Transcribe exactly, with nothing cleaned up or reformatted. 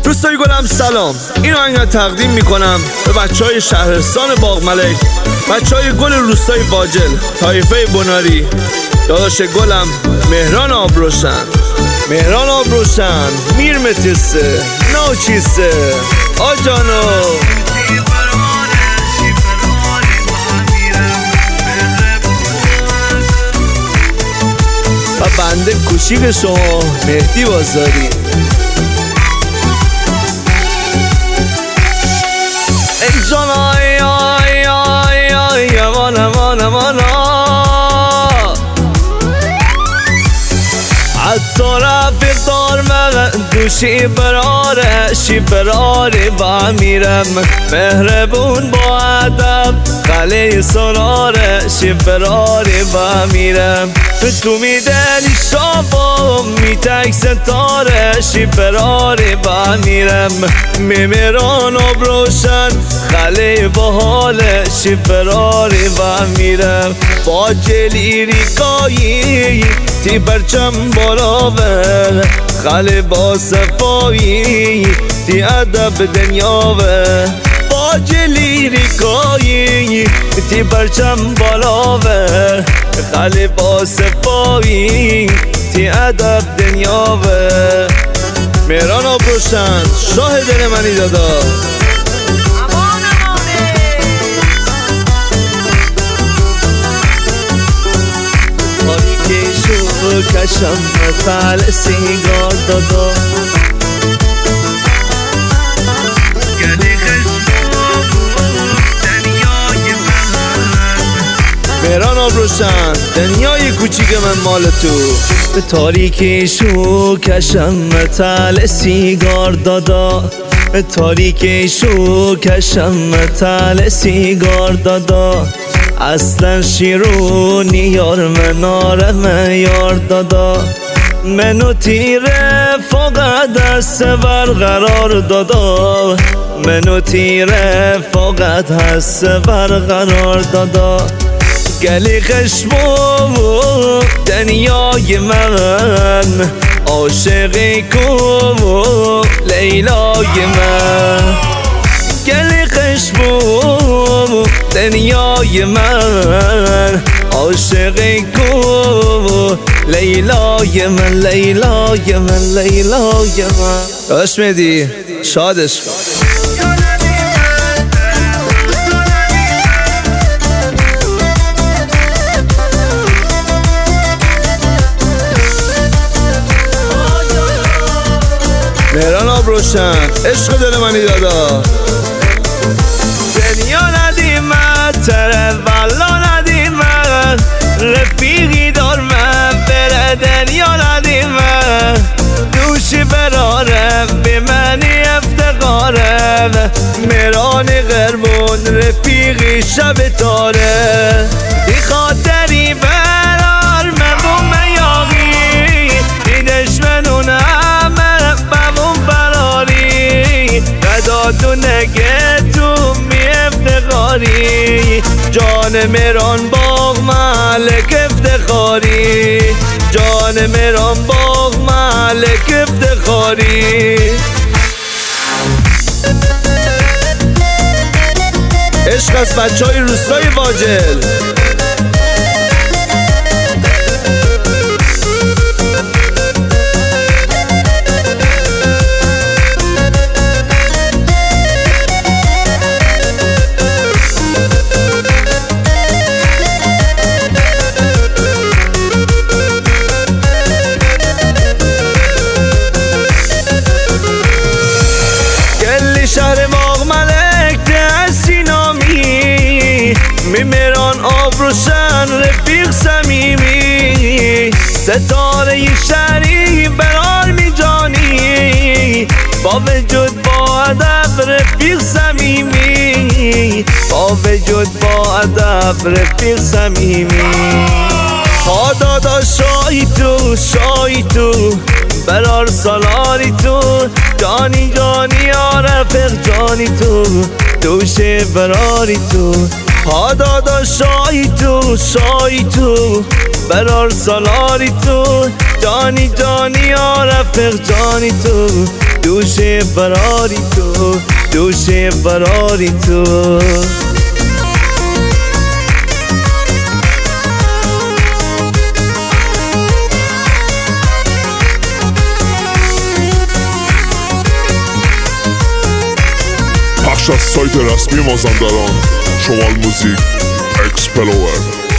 دوستای گلم سلام، این آهنگ تقدیم میکنم به بچه های شهرستان باغملک، بچه های گل روستای واجل، طایفه بناری، داداش گلم مهران آبروشن. مهران آبروشن میر متیسه نوچیسه آجانو و بنده کوچیک شما مهدی بازاری. ای جان آی آی آی آی امان امان امان حتی رفیق دار من دوشی براره شی براره با میرم مهربون با ادب خلی سراره شی براره با میرم تو میدنی شابا میتک ستاره شی براره با میرم میمیران آبروشن خلی با حاله شی براره با میرم با جلی ریکایی تی برچم بالاوه خلی با صفایی تی ادب دنیاوه با جلی ریکایی تی برچم بالاوه خلی با صفایی تی ادب دنیاوه. مهران آبروشن شاه دل منی دادا. کشم فعل سیگار دادا مهران آبروشن دنیای کوچیک من مال تو. به تاریکی شو کشم تل سیگار دادا به تاریکی شو کشم تل سیگار دادا اصلا شیرونی یار مناره من یار دادا منو تیره فقط دست برقرار دادا منو تیره فقط هست برقرار دادا گلی خشمو دنیای من عاشقی کو لیلای من گلی خشمو دنیای من عاشقی کو لیلای من لیلای من لیلای من. داش مهدی شادش کن. مهران آبروشن عشق دل منی دادا. دنیا ندیمت تره والا ندیمت رفیقی دار من بره دنیا ندیمت دوشی براره به منی افتقاره مهرانی قربون رفیقی شب تاره دی خاطری برار من بوم یاقی دی دشمنونه ندادو نگه تو می افتخاری جان مهران باغملک افتخاری جان مهران باغملک افتخاری. عشق از بچه های روستای واجل. شهر باغملک دستی نامی مهران آبروشن رفیق صمیمی ستاره شهری برار می جانی با وجود با ادب رفیق صمیمی با وجود با ادب رفیق صمیمی. ها دادا شایی تو شایی تو برار سالاری تو جانی جانی یا رفیق جانی تو دوشه براری تو ها دادا شایی تو شایی تو برار سالاری تو جانی جانی یا رفیق جانی تو دوشه فراری تو، دوشه فراری تو. پخش از سایت رسمی مازندران، شمال موزیک، اکسپلور.